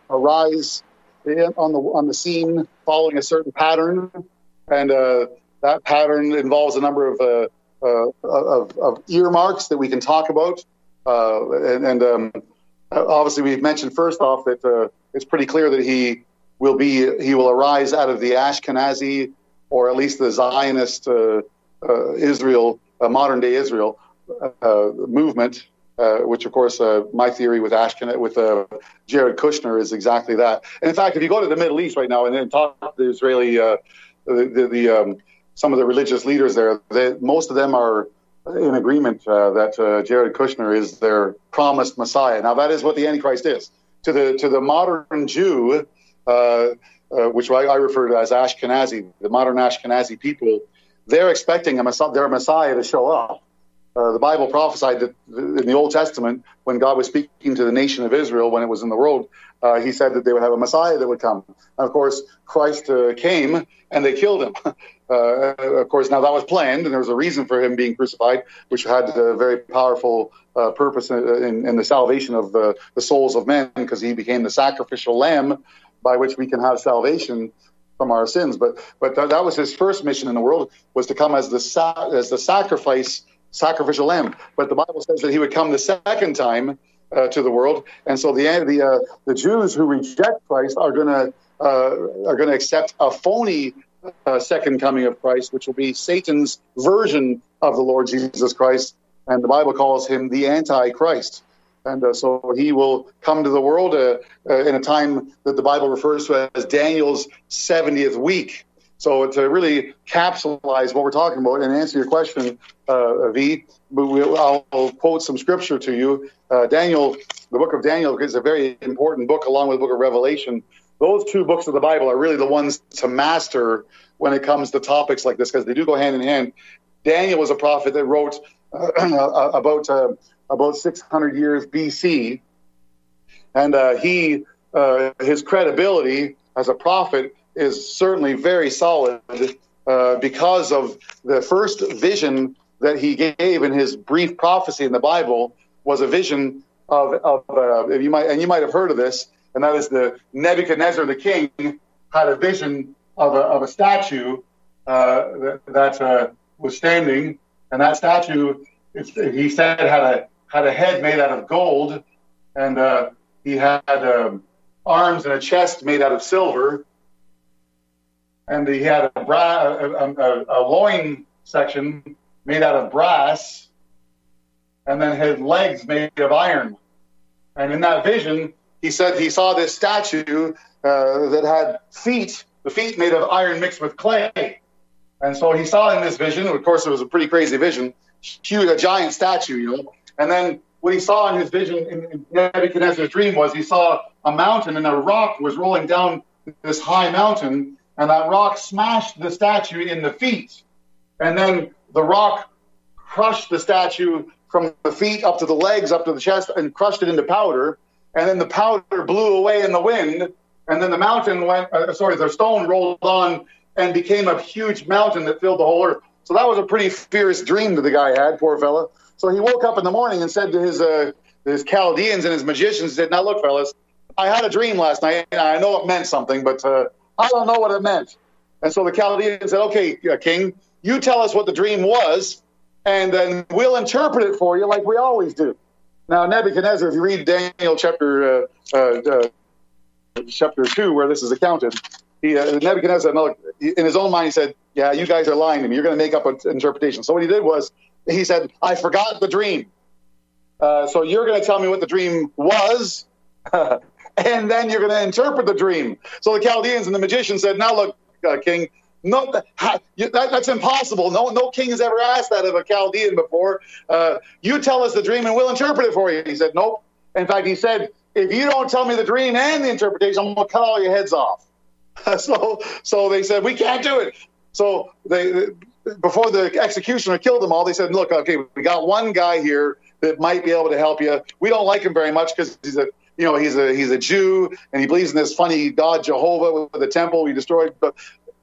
arise in, on the on the scene following a certain pattern, and uh, that pattern involves a number of, uh, uh, of of earmarks that we can talk about, uh, and, and um, obviously we've mentioned first off that uh, it's pretty clear that he will be he will arise out of the Ashkenazi, or at least the Zionist uh, uh, Israel, uh, modern day Israel uh, movement. Uh, which, of course, uh, my theory with Ashken, with uh, Jared Kushner is exactly that. And in fact, if you go to the Middle East right now and then talk to the Israeli, uh, the, the, the um, some of the religious leaders there, they, most of them are in agreement uh, that uh, Jared Kushner is their promised Messiah. Now, that is what the Antichrist is to the to the modern Jew, uh, uh, which I, I refer to as Ashkenazi, the modern Ashkenazi people. They're expecting a Messiah, their Messiah to show up. Uh, the Bible prophesied that in the Old Testament, when God was speaking to the nation of Israel, when it was in the world, uh, he said that they would have a Messiah that would come. And of course, Christ uh, came and they killed him. Uh, of course, now that was planned, and there was a reason for him being crucified, which had a very powerful uh, purpose in, in, in the salvation of the, the souls of men, because he became the sacrificial lamb by which we can have salvation from our sins. But but th- that was his first mission in the world, was to come as the sa- as the sacrifice. sacrificial lamb. But the Bible says that he would come the second time uh, to the world, and so the the uh, the Jews who reject Christ are going to uh, are going to accept a phony uh, second coming of Christ, which will be Satan's version of the Lord Jesus Christ, and the Bible calls him the Antichrist. And uh, so he will come to the world uh, uh, in a time that the Bible refers to as Daniel's seventieth week. So to really capsulize what we're talking about and answer your question, uh, V, we'll, I'll quote some scripture to you. Uh, Daniel, the book of Daniel is a very important book, along with the book of Revelation. Those two books of the Bible are really the ones to master when it comes to topics like this, because they do go hand in hand. Daniel was a prophet that wrote uh, about uh, about six hundred years B C, and uh, he uh, his credibility as a prophet is certainly very solid uh, because of the first vision that he gave in his brief prophecy in the Bible was a vision of, of uh, you might and you might have heard of this, and that is the Nebuchadnezzar the king had a vision of a, of a statue uh, that, that uh, was standing, and that statue, it's, he said, had a had a head made out of gold, and uh, he had um, arms and a chest made out of silver. And he had a, bra- a, a, a loin section made out of brass, and then his legs made of iron. And in that vision, he said he saw this statue uh, that had feet, the feet made of iron mixed with clay. And so he saw in this vision, of course it was a pretty crazy vision, huge, a giant statue, you know. And then what he saw in his vision in, in Nebuchadnezzar's dream was he saw a mountain, and a rock was rolling down this high mountain, and that rock smashed the statue in the feet. And then the rock crushed the statue from the feet up to the legs, up to the chest, and crushed it into powder. And then the powder blew away in the wind. And then the mountain went, uh, sorry, the stone rolled on and became a huge mountain that filled the whole earth. So that was a pretty fierce dream that the guy had, poor fella. So he woke up in the morning and said to his, uh, his Chaldeans and his magicians, said, now look, fellas, I had a dream last night, and I know it meant something, but uh, I don't know what it meant. And so the Chaldeans said, okay, uh, king, you tell us what the dream was, and then we'll interpret it for you like we always do. Now, Nebuchadnezzar, if you read Daniel chapter uh, uh, uh, chapter two, where this is accounted, he, uh, Nebuchadnezzar, no, in his own mind, he said, yeah, you guys are lying to me. You're going to make up an interpretation. So what he did was, he said, I forgot the dream. Uh, so you're going to tell me what the dream was, and then you're going to interpret the dream. So the Chaldeans and the magicians said, now look, uh, king, no, that, that, that's impossible. No, no king has ever asked that of a Chaldean before. Uh, you tell us the dream and we'll interpret it for you. He said, nope. In fact, he said, if you don't tell me the dream and the interpretation, I'm going to cut all your heads off. so, so they said, we can't do it. So they, before the executioner killed them all, they said, look, okay, we got one guy here that might be able to help you. We don't like him very much because he's a, you know, he's a he's a Jew and he believes in this funny God Jehovah with the temple we destroyed. But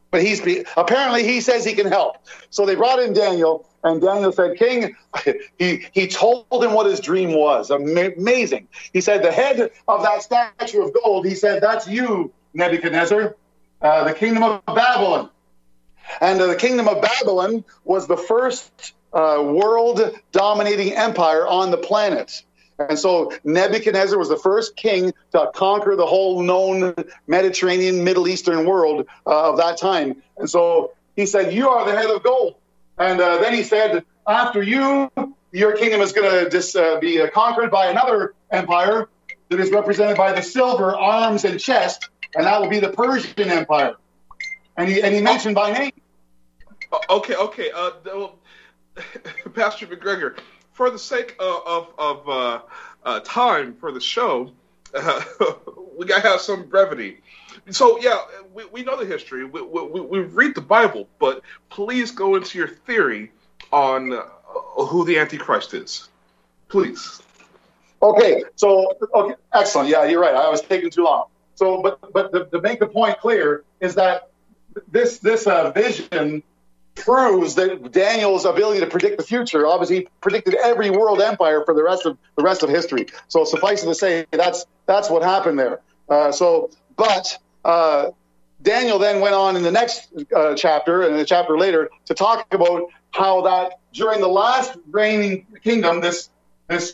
but he's apparently he says he can help. So they brought in Daniel, and Daniel said, King, he, he told him what his dream was. Amazing. He said, the head of that statue of gold, he said, that's you, Nebuchadnezzar, uh, the kingdom of Babylon. And uh, the kingdom of Babylon was the first uh, world-dominating empire on the planet. And so Nebuchadnezzar was the first king to conquer the whole known Mediterranean, Middle Eastern world uh, of that time. And so he said, you are the head of gold. And uh, then he said, after you, your kingdom is going to just uh, be uh, conquered by another empire that is represented by the silver arms and chest, and that will be the Persian Empire. And he and he mentioned by name. Okay, okay. Uh, Pastor McGregor, for the sake of of, of uh, uh, time for the show, uh, we gotta have some brevity. So yeah, we, we know the history. We, we we read the Bible, but please go into your theory on uh, who the Antichrist is, please. Okay. So okay, excellent. Yeah, you're right. I was taking too long. So, but but the, to make the point clear is that this this uh, vision proves that Daniel's ability to predict the future. Obviously, he predicted every world empire for the rest of the rest of history. So, suffice it to say, that's that's what happened there. Uh, so, but uh, Daniel then went on in the next uh, chapter and a chapter later to talk about how that during the last reigning kingdom, this this.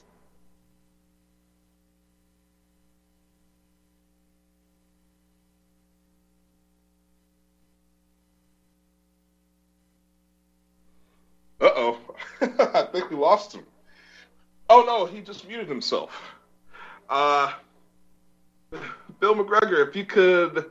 Uh-oh. I think we lost him. Oh, no, he just muted himself. Uh, Bill McGregor, if you could...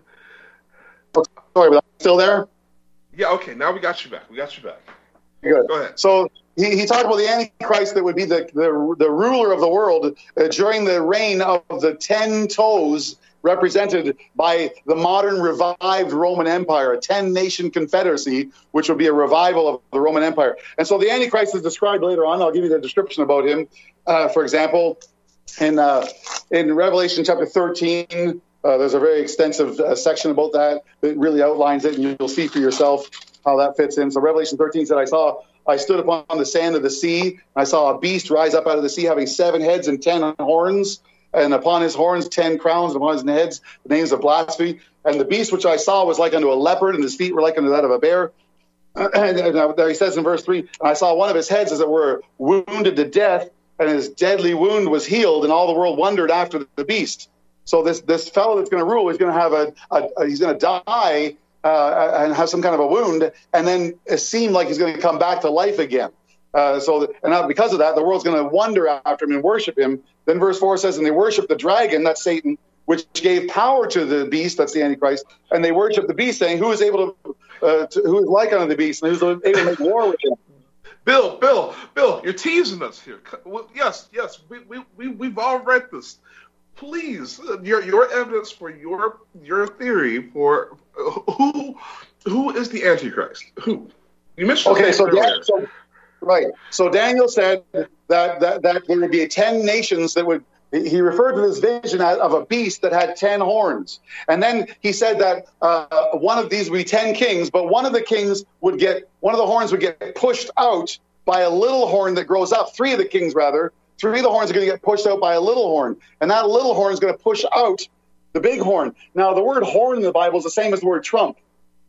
Sorry, but I'm still there? Yeah, okay, now we got you back. We got you back. Good. Go ahead. So he, he talked about the Antichrist that would be the, the, the ruler of the world uh, during the reign of the ten toes represented by the modern revived Roman Empire, a ten-nation confederacy, which would be a revival of the Roman Empire. And so the Antichrist is described later on. I'll give you the description about him. Uh, for example, in uh, in Revelation chapter thirteen, uh, there's a very extensive uh, section about that that really outlines it, and you'll see for yourself how that fits in. So Revelation thirteen said, I saw, I stood upon the sand of the sea, and I saw a beast rise up out of the sea, having seven heads and ten horns. And upon his horns, ten crowns, and upon his heads, the names of blasphemy. And the beast which I saw was like unto a leopard, and his feet were like unto that of a bear. And, and there he says in verse three, and I saw one of his heads, as it were, wounded to death, and his deadly wound was healed, and all the world wondered after the beast. So this this fellow that's going to rule is going to have a, a, a he's going to die uh, and have some kind of a wound, and then it seemed like he's going to come back to life again. Uh, so, and now because of that, the world's going to wonder after him and worship him. Then verse four says, and they worship the dragon, that's Satan, which gave power to the beast, that's the Antichrist, and they worship the beast, saying, who is able to, uh, to who is like unto the beast, and who's able to make war with him? Bill, Bill, Bill, you're teasing us here. Well, yes, yes, we, we, we, we've all read this. Please, uh, your your evidence for your your theory for uh, who who is the Antichrist? Who? You mentioned okay, so, earlier. Dan, so right. So Daniel said that, that that there would be ten nations that would. He referred to this vision of a beast that had ten horns, and then he said that uh, one of these would be ten kings, but one of the kings would get one of the horns would get pushed out by a little horn that grows up. Three of the kings, rather. Three of the horns are going to get pushed out by a little horn, and that little horn is going to push out the big horn. Now, the word horn in the Bible is the same as the word trump.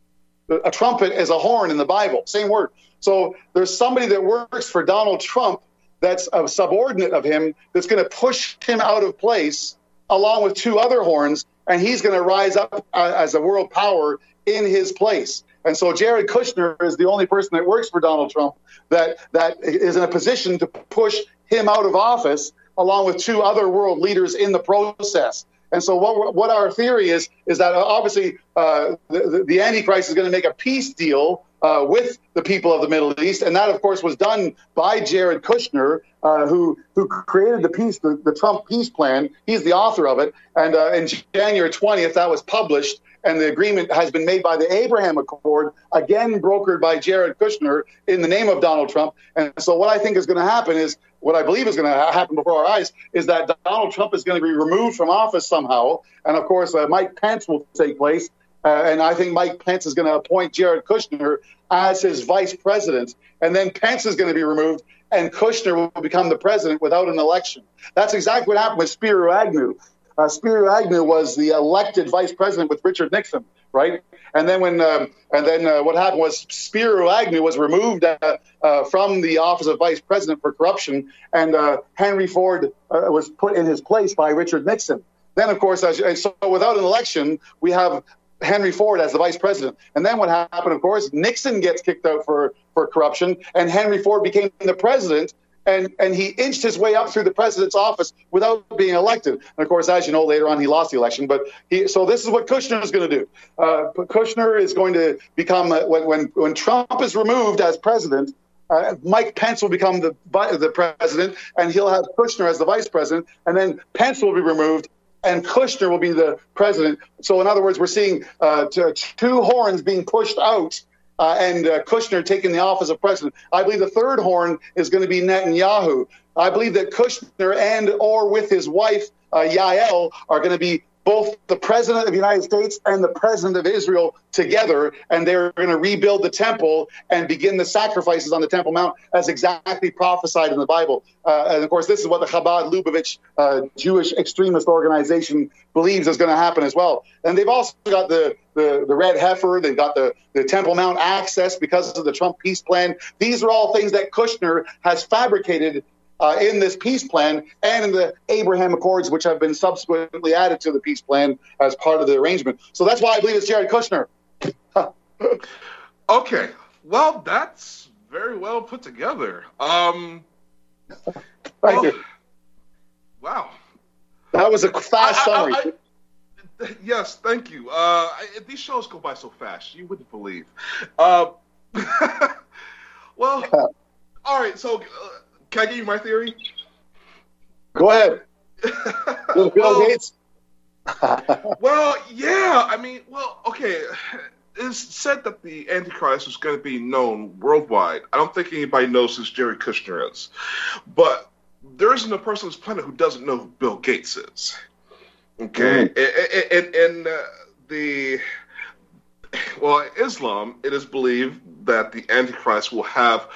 A trumpet is a horn in the Bible, same word. So there's somebody that works for Donald Trump that's a subordinate of him that's going to push him out of place along with two other horns, and he's going to rise up uh, as a world power in his place. And so Jared Kushner is the only person that works for Donald Trump that that is in a position to push him out of office along with two other world leaders in the process. And so what what our theory is, is that obviously uh, the, the Antichrist is going to make a peace deal uh, with the people of the Middle East. And that, of course, was done by Jared Kushner, uh, who who created the peace, the, the Trump peace plan. He's the author of it. And uh, in January twentieth, that was published. And the agreement has been made by the Abraham Accord, again brokered by Jared Kushner in the name of Donald Trump. And so what I think is going to happen is, what I believe is going to happen before our eyes, is that Donald Trump is going to be removed from office somehow. And, of course, uh, Mike Pence will take place. uh, and I think Mike Pence is going to appoint Jared Kushner as his vice president, and then Pence is going to be removed, and Kushner will become the president without an election. That's exactly what happened with Spiro Agnew. Uh, Spiro Agnew was the elected vice president with Richard Nixon, right? And then when um, and then uh, what happened was Spiro Agnew was removed uh, uh, from the office of vice president for corruption, and uh, Henry Ford uh, was put in his place by Richard Nixon. Then, of course, as, so without an election, we have Henry Ford as the vice president. And then what happened, of course, Nixon gets kicked out for, for corruption, and Henry Ford became the president, and, and he inched his way up through the president's office without being elected. And, of course, as you know, later on he lost the election. But he, so this is what Kushner is going to do. Uh, Kushner is going to become, uh, when, when, when Trump is removed as president, uh, Mike Pence will become the, the president, and he'll have Kushner as the vice president, and then Pence will be removed, and Kushner will be the president. So, in other words, we're seeing uh, t- two horns being pushed out, uh, and uh, Kushner taking the office of president. I believe the third horn is going to be Netanyahu. I believe that Kushner and or with his wife, uh, Yael, are going to be both the president of the United States and the president of Israel together, and they're going to rebuild the temple and begin the sacrifices on the Temple Mount as exactly prophesied in the Bible. Uh, and, of course, this is what the Chabad Lubavitch uh, Jewish extremist organization believes is going to happen as well. And they've also got the, the, the red heifer. They've got the, the Temple Mount access because of the Trump peace plan. These are all things that Kushner has fabricated Uh, in this peace plan and in the Abraham Accords, which have been subsequently added to the peace plan as part of the arrangement. So that's why I believe it's Jared Kushner. Okay. Well, that's very well put together. Um, Thank well, you. Wow. That was a fast summary. I, I, I, yes, thank you. Uh, I, these shows go by so fast, you wouldn't believe. Uh, well, all right, so... Uh, Can I give you my theory? Go ahead. Bill well, Gates? well, yeah. I mean, well, okay. It's said that the Antichrist is going to be known worldwide. I don't think anybody knows who Jared Kushner is. But there isn't a person on this planet who doesn't know who Bill Gates is. Okay? Mm. And, and, and uh, the... Well, in Islam, it is believed that the Antichrist will have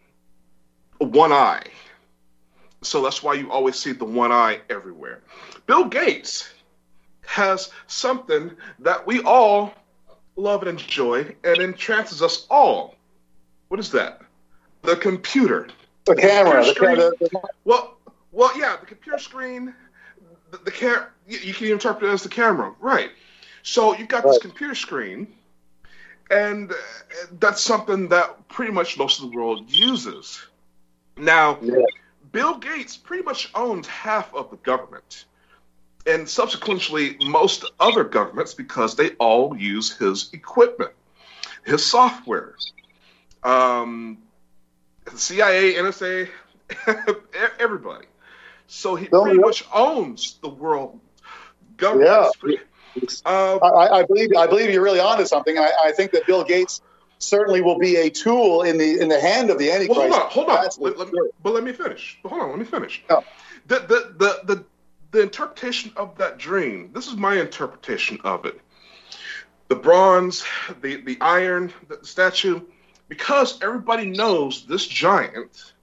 one eye. So that's why you always see the one eye everywhere. Bill Gates has something that we all love and enjoy and entrances us all. What is that? The computer. The, the camera. The screen. The, the... Well, well, yeah, the computer screen, the, the cam- you can interpret it as the camera, right. So you've got right. this computer screen, and that's something that pretty much most of the world uses. Now, yeah. Bill Gates pretty much owns half of the government, and subsequently most other governments, because they all use his equipment, his software. Um, the C I A, N S A, everybody. So he pretty much owns the world government. Yeah. Uh, I, I believe I believe you're really onto something. I, I think that Bill Gates certainly will be a tool in the in the hand of the Antichrist. Well, hold on, hold on. Let, let me, but let me finish. Hold on, let me finish. Oh. The, the the the the interpretation of that dream. This is my interpretation of it. The bronze, the the iron, the statue, because everybody knows this giant,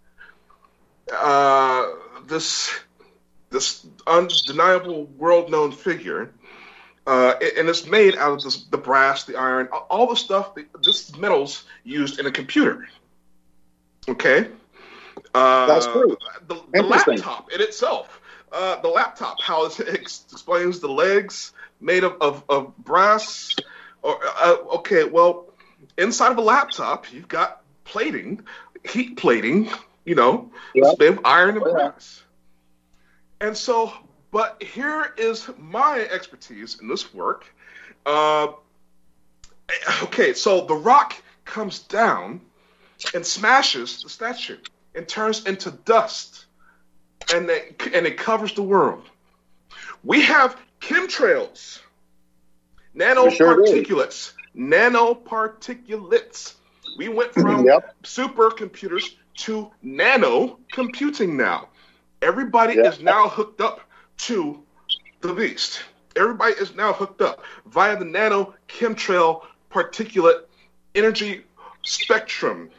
uh, this this undeniable world-known figure. Uh, and it's made out of this, the brass, the iron, all the stuff, the, this metals used in a computer. Okay? Uh, That's true. The, the laptop in itself, uh, the laptop, how it ex- explains the legs made of, of, of brass. Or uh, Okay, well, inside of a laptop, you've got plating, heat plating, you know, yeah. made of iron and brass. And so... But here is my expertise in this work. Uh, okay, so the rock comes down and smashes the statue and turns into dust, and they, and it covers the world. We have chemtrails, nanoparticulates, sure nanoparticulates. We went from yep. supercomputers to nano computing now. Everybody yep. is now hooked up to the beast. Everybody is now hooked up via the nano chemtrail particulate energy spectrum.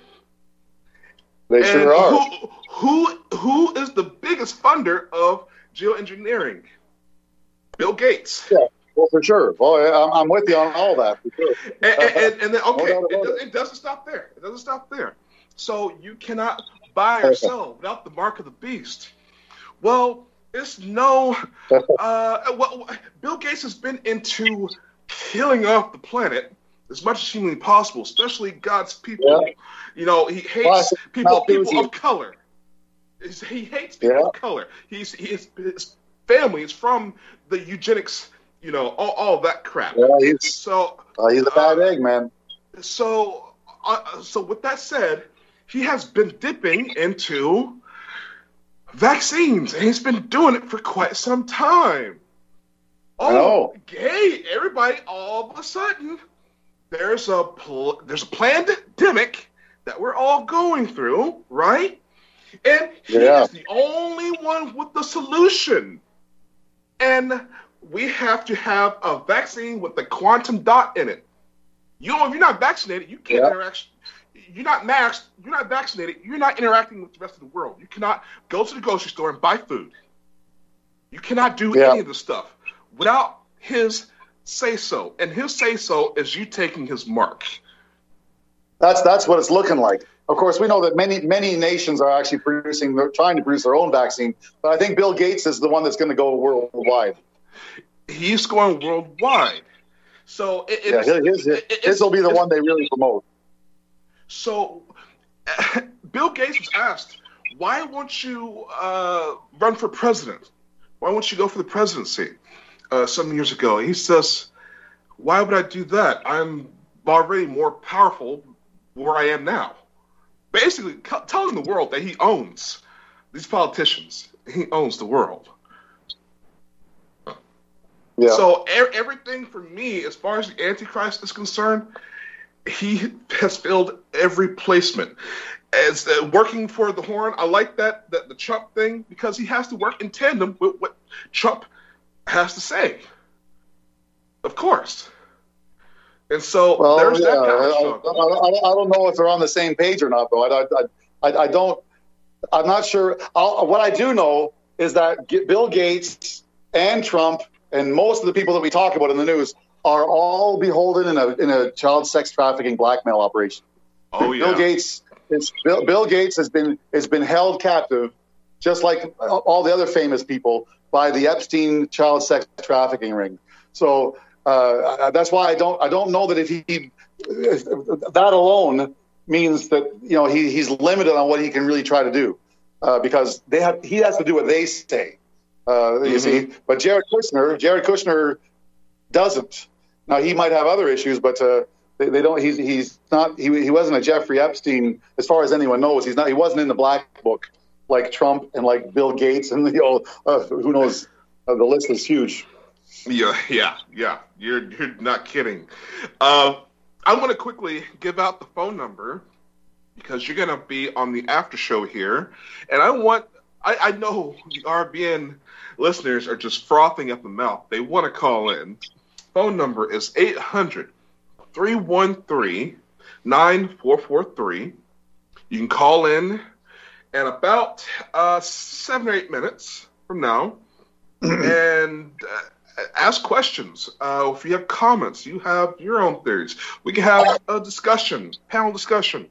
They sure and are. Who, who, who is the biggest funder of geoengineering? Bill Gates. Yeah, well, for sure. Well, I'm with you on all that. For sure. And, and, and then, okay, No doubt it, about does, it doesn't stop there. It doesn't stop there. So you cannot buy or sell without the mark of the beast. Well, it's no. Uh, well, Bill Gates has been into killing off the planet as much as humanly possible, especially God's people. Yeah. You know, he hates Well, people people easy. of color. He's- He hates people Yeah. of color. He's his, his family is from the eugenics. You know, all, all that crap. Yeah, he's, So uh, he's a bad egg, man. so, uh, so with that said, he has been dipping into vaccines, and he's been doing it for quite some time. I know. Oh, hey, everybody! All of a sudden, there's a pl- there's a pandemic that we're all going through, right? And he Yeah. is the only one with the solution. And we have to have a vaccine with the quantum dot in it. You know, if you're not vaccinated, you can't Yeah. interact. You're not masked. You're not vaccinated. You're not interacting with the rest of the world. You cannot go to the grocery store and buy food. You cannot do Yeah. any of this stuff without his say so. And his say so is you taking his mark. That's that's what it's looking like. Of course, we know that many many nations are actually producing, they're trying to produce their own vaccine. But I think Bill Gates is the one that's going to go worldwide. He's going worldwide. So it, Yeah, it's, his, his, it- his will be the it's- one they really promote. So, Bill Gates was asked, why won't you uh, run for president? Why won't you go for the presidency uh, some years ago? He says, why would I do that? I'm already more powerful where I am now. Basically, c- telling the world that he owns these politicians. He owns the world. Yeah. So e- everything for me, as far as the Antichrist is concerned, he has filled every placement. As uh, working for the Horn, I like that, that the Trump thing, because he has to work in tandem with what Trump has to say. Of course. And so Well, there's yeah, that power I, struggle. I, I, I don't know if they're on the same page or not, though. I, I, I, I don't. I'm not sure. I'll, what I do know is that G- Bill Gates and Trump and most of the people that we talk about in the news are all beholden in a in a child sex trafficking blackmail operation. Oh yeah. Bill Gates. Is, Bill, Bill Gates has been has been held captive, just like all the other famous people, by the Epstein child sex trafficking ring. So uh, that's why I don't I don't know that if he if that alone means that you know he, he's limited on what he can really try to do, uh, because they have he has to do what they say. Uh, Mm-hmm. You see, but Jared Kushner Jared Kushner doesn't. Now he might have other issues, but uh, they, they don't. He's he's not. He he wasn't a Jeffrey Epstein, as far as anyone knows. He's not. He wasn't in the black book like Trump and like Bill Gates and you know uh, who knows. Uh, the list is huge. Yeah, yeah, yeah. You're you're not kidding. Uh, I'm going to quickly give out the phone number because you're going to be on the after show here, and I want. I, I know the R B N listeners are just frothing at the mouth. They want to call in. Phone number is eight hundred, three one three, nine four four three. You can call in in about uh, seven or eight minutes from now and uh, ask questions. Uh, if you have comments, you have your own theories. We can have a discussion, panel discussion.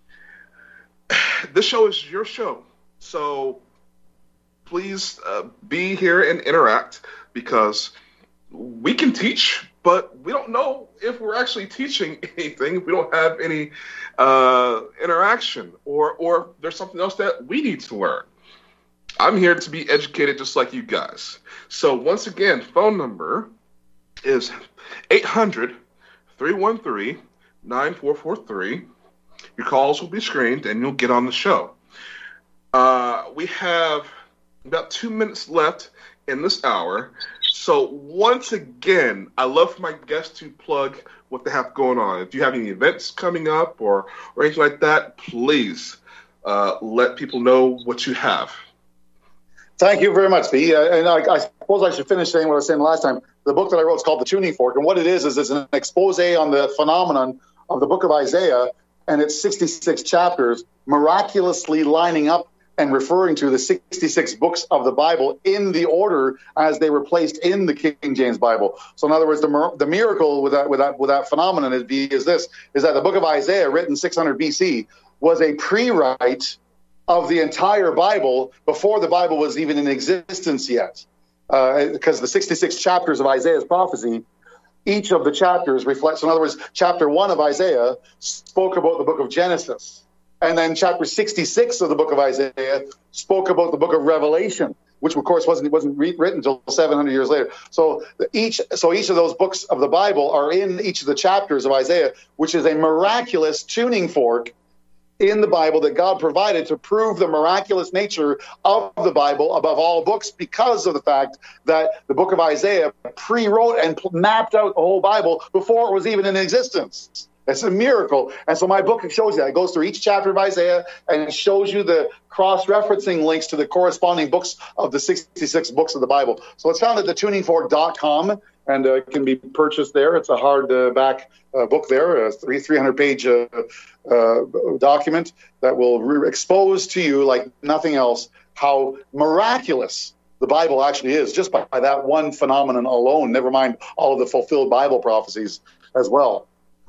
This show is your show, so please uh, be here and interact, because we can teach, but we don't know if we're actually teaching anything if we don't have any uh, interaction, or or there's something else that we need to learn. I'm here to be educated just like you guys. So once again, phone number is eight hundred, three one three, nine four four three. Your calls will be screened and you'll get on the show. Uh, we have about two minutes left in this hour. So once again, I love for my guests to plug what they have going on. If you have any events coming up or, or anything like that, please uh, let people know what you have. Thank you very much, V. Uh, and I, I suppose I should finish saying what I was saying last time. the book that I wrote is called The Tuning Fork. And what it is, is it's an expose on the phenomenon of the book of Isaiah and its sixty-six chapters miraculously lining up and referring to the sixty-six books of the Bible in the order as they were placed in the King James Bible. So in other words, the, the miracle with that, with that, with that phenomenon is, is this, is that the book of Isaiah, written six hundred B C, was a pre-write of the entire Bible before the Bible was even in existence yet. Uh, because the sixty-six chapters of Isaiah's prophecy, each of the chapters reflects, in other words, chapter one of Isaiah spoke about the book of Genesis. And then chapter sixty-six of the book of Isaiah spoke about the book of Revelation, which of course wasn't wasn't re- written until seven hundred years later. So each so each of those books of the Bible are in each of the chapters of Isaiah, which is a miraculous tuning fork in the Bible that God provided to prove the miraculous nature of the Bible above all books, because of the fact that the book of Isaiah pre-wrote and mapped out the whole Bible before it was even in existence. It's a miracle. And so my book shows you that. It goes through each chapter of Isaiah and it shows you the cross-referencing links to the corresponding books of the sixty-six books of the Bible. So it's found at the tuning fork dot com and uh, can be purchased there. It's a hardback uh, book there, a three, three hundred page uh, uh, document that will re- expose to you, like nothing else, how miraculous the Bible actually is, just by, by that one phenomenon alone, never mind all of the fulfilled Bible prophecies as well.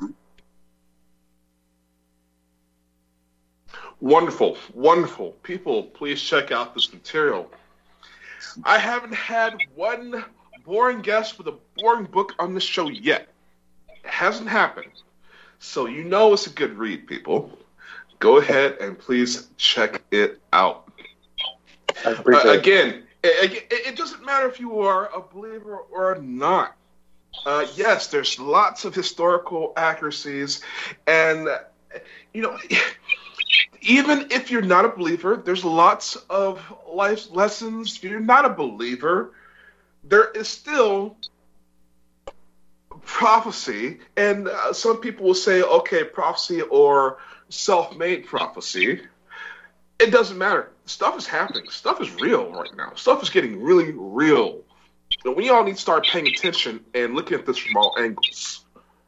Wonderful, wonderful. People, please check out this material. I haven't had one boring guest with a boring book on the show yet. It hasn't happened. So you know it's a good read, people. Go ahead and please check it out. I appreciate uh, again, it, it, it doesn't matter if you are a believer or not. Uh, yes, there's lots of historical accuracies, and, you know, even if you're not a believer, there's lots of life lessons. If you're not a believer, there is still prophecy. And uh, some people will say, okay, prophecy or self-made prophecy. It doesn't matter. Stuff is happening. Stuff is real right now. Stuff is getting really real. And we all need to start paying attention and looking at this from all angles.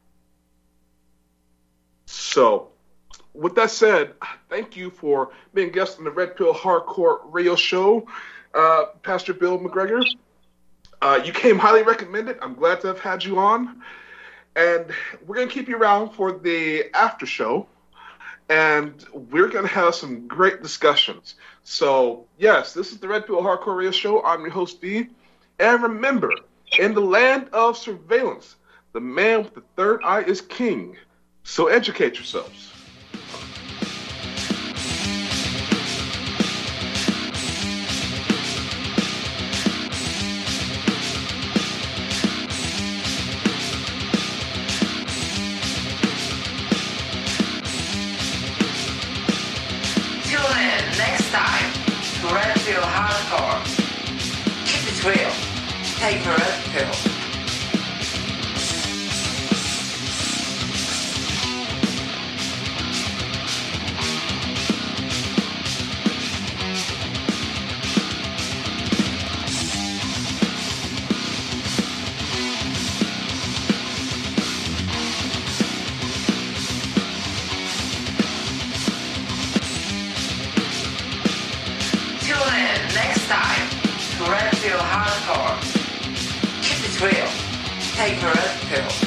So, with that said, thank you for being a guest on the Red Pill Hardcore Radio Show, uh, Pastor Bill McGregor. Uh, you came highly recommended. I'm glad to have had you on. And we're going to keep you around for the after show. And we're going to have some great discussions. So, yes, this is the Red Pill Hardcore Radio Show. I'm your host, D. And remember, in the land of surveillance, the man with the third eye is king. So educate yourselves. Red Pill Hardcore. Keep it real. Take the red pill. Take the red pill.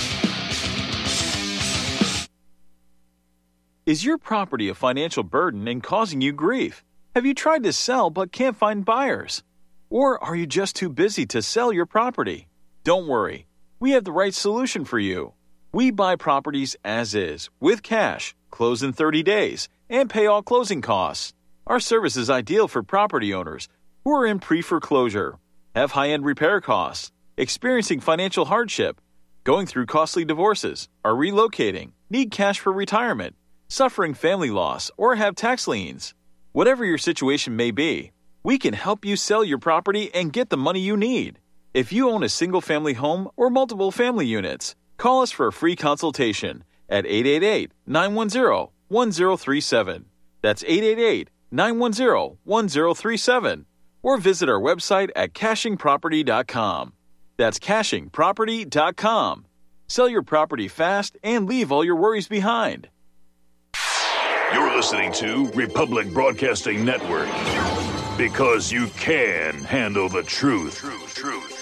Is your property a financial burden and causing you grief? Have you tried to sell but can't find buyers? Or are you just too busy to sell your property? Don't worry, we have the right solution for you. We buy properties as is, with cash, close in thirty days, and pay all closing costs. Our service is ideal for property owners who are in pre-foreclosure, have high-end repair costs, experiencing financial hardship, going through costly divorces, are relocating, need cash for retirement, suffering family loss, or have tax liens. Whatever your situation may be, we can help you sell your property and get the money you need. If you own a single-family home or multiple family units, call us for a free consultation at eight eight eight, nine one zero, one zero three seven. That's eight eight eight, nine one zero, one zero three seven. Or visit our website at caching property dot com. That's caching property dot com. Sell your property fast and leave all your worries behind. You're listening to Republic Broadcasting Network. Because you can handle the truth. Truth, truth.